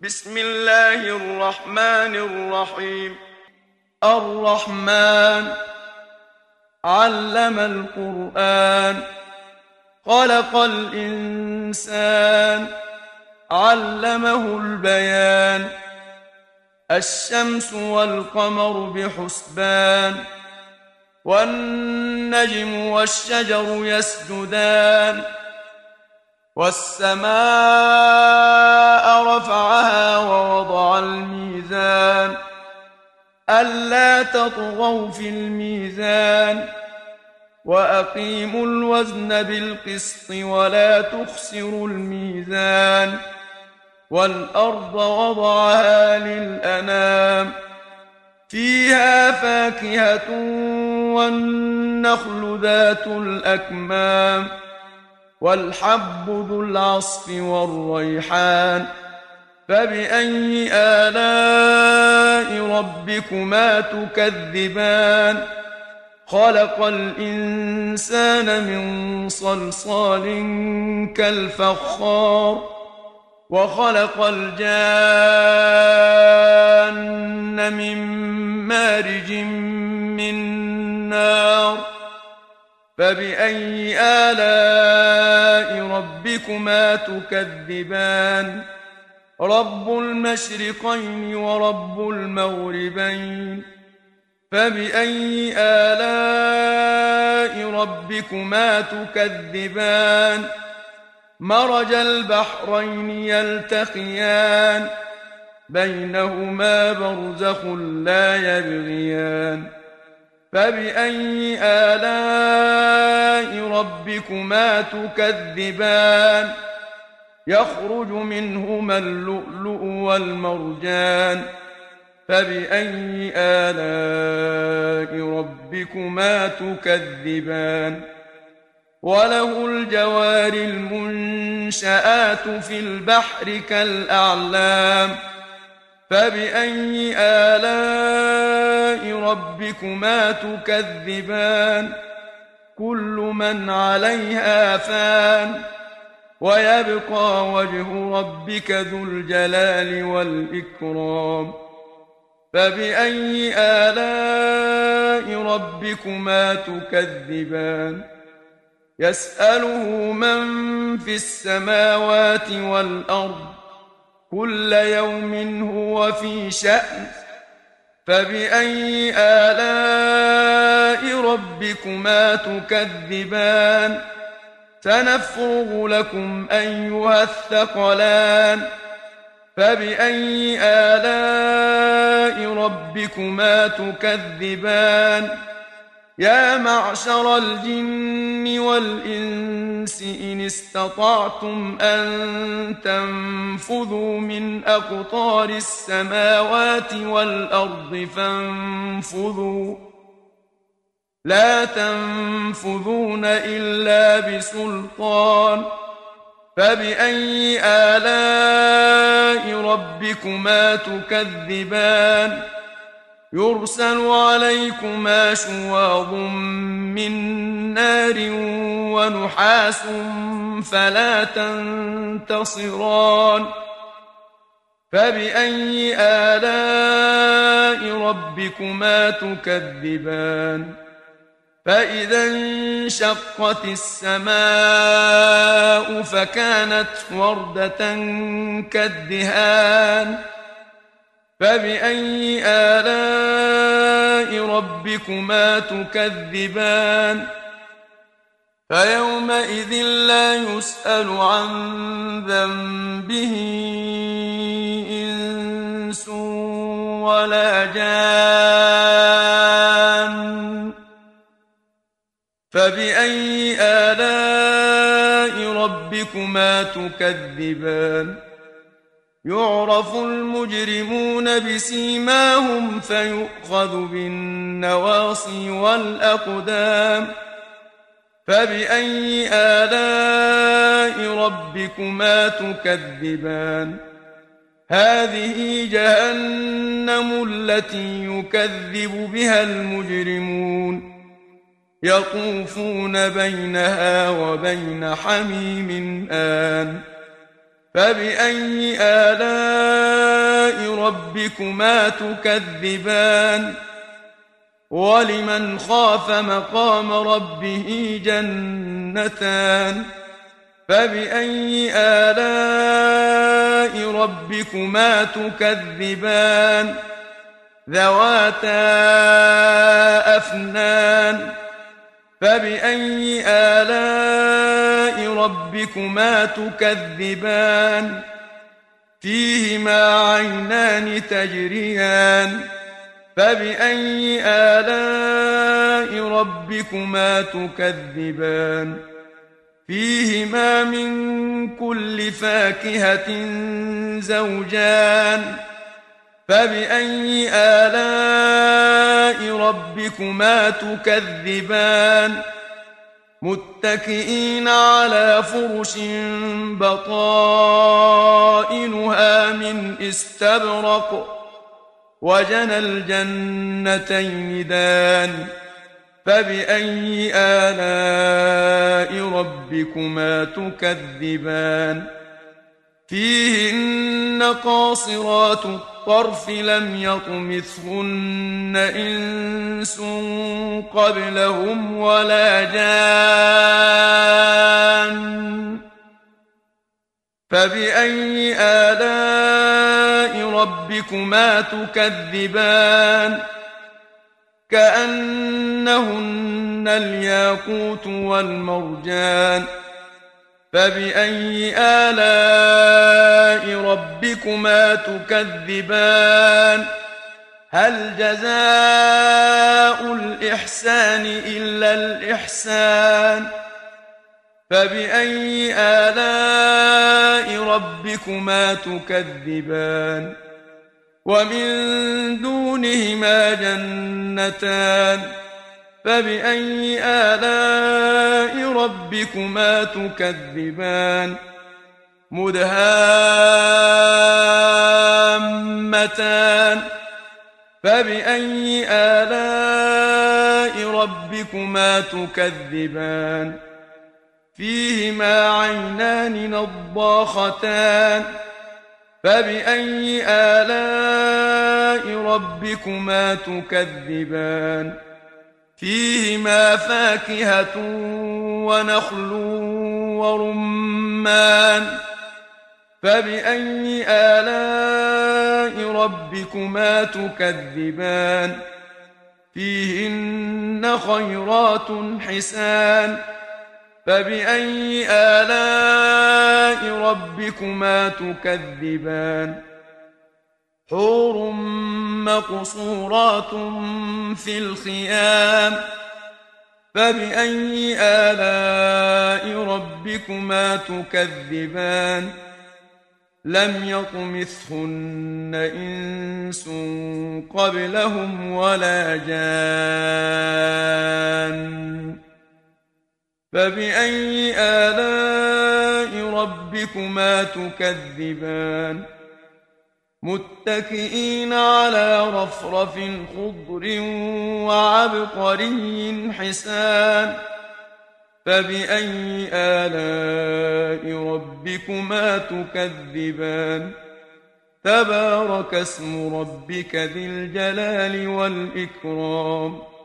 بسم الله الرحمن الرحيم. الرحمن علم القرآن، خلق الإنسان، علمه البيان. الشمس والقمر بحسبان، والنجم والشجر يسجدان. والسماء رفعها ووضع الميزان، ألا تطغوا في الميزان، وأقيموا الوزن بالقسط ولا تخسروا الميزان. والأرض وضعها للأنام، فيها فاكهة والنخل ذات الأكمام، والحب ذو العصف والريحان. فبأي آلاء ربكما تكذبان؟ خلق الإنسان من صلصال كالفخار، وخلق الجان من مارج من نار. فبأي آلاء ربكما تكذبان؟ رب المشرقين ورب المغربين. فبأي آلاء ربكما تكذبان؟ مرج البحرين يلتقيان، بينهما برزخ لا يبغيان. فبأي آلاء ربكما تكذبان؟ يخرج منهما اللؤلؤ والمرجان. فبأي آلاء ربكما تكذبان؟ وله الجوار المنشآت في البحر كالأعلام. فبأي آلاء ربكما تكذبان؟ كل من عليها فان، ويبقى وجه ربك ذو الجلال والإكرام. فبأي آلاء ربكما تكذبان؟ يسأله من في السماوات والأرض، كل يوم هو في شأن. فبأي آلاء ربكما تكذبان؟ سنفرغ لكم أيها الثقلان. فبأي آلاء ربكما تكذبان؟ يا معشر الجن والإنس إن استطعتم أن تنفذوا من أقطار السماوات والأرض فانفذوا، لا تنفذون إلا بسلطان. فبأي آلاء ربكما تكذبان؟ يرسل عليكما شواظ من نار ونحاس فلا تنتصران. فبأي آلاء ربكما تكذبان؟ فإذا انشقت السماء فكانت وردة كالدهان. فبأي آلاء ربكما تكذبان؟ فيومئذ لا يسأل عن ذنبه إنس ولا جان. فبأي آلاء ربكما تكذبان؟ يعرف المجرمون بسيماهم فيؤخذ بالنواصي والأقدام. فبأي آلاء ربكما تكذبان؟ هذه جهنم التي يكذب بها المجرمون، يطوفون بينها وبين حميم آن. فبأي آلاء ربكما تكذبان ولمن خاف مقام ربه جنتان فبأي آلاء ربكما تكذبان ذواتا أفنان فبأي آلاء ربكما تكذبان فيهما عينان تجريان فبأي آلاء ربكما تكذبان فيهما من كل فاكهة زوجان فبأي آلاء ربكما تكذبان متكئين على فرش بطائنها من استبرق وجنى الجنتين دان فبأي آلاء ربكما تكذبان فيهن قاصرات الطرف لم يطمثهن إنس قبلهم ولا جان فبأي آلاء ربكما تكذبان كأنهن الياقوت والمرجان فبأي آلاء ربكما تكذبان هل جزاء الإحسان إلا الإحسان فبأي آلاء ربكما تكذبان ومن دونهما جنتان فبأي آلاء ربكما تكذبان مدهامتان فبأي آلاء ربكما تكذبان فيهما عينان نضاختان فبأي آلاء ربكما تكذبان فيهما فاكهة ونخل ورمان فبأي آلاء ربكما تكذبان فيهن خيرات حسان فبأي آلاء ربكما تكذبان حور مقصورات في الخيام فبأي آلاء ربكما تكذبان لم يطمثهن إنس قبلهم ولا جان فبأي آلاء ربكما تكذبان متكئين على رفرف خضر وعبقري حسان فبأي آلاء ربكما تكذبان تبارك اسم ربك ذي الجلال والإكرام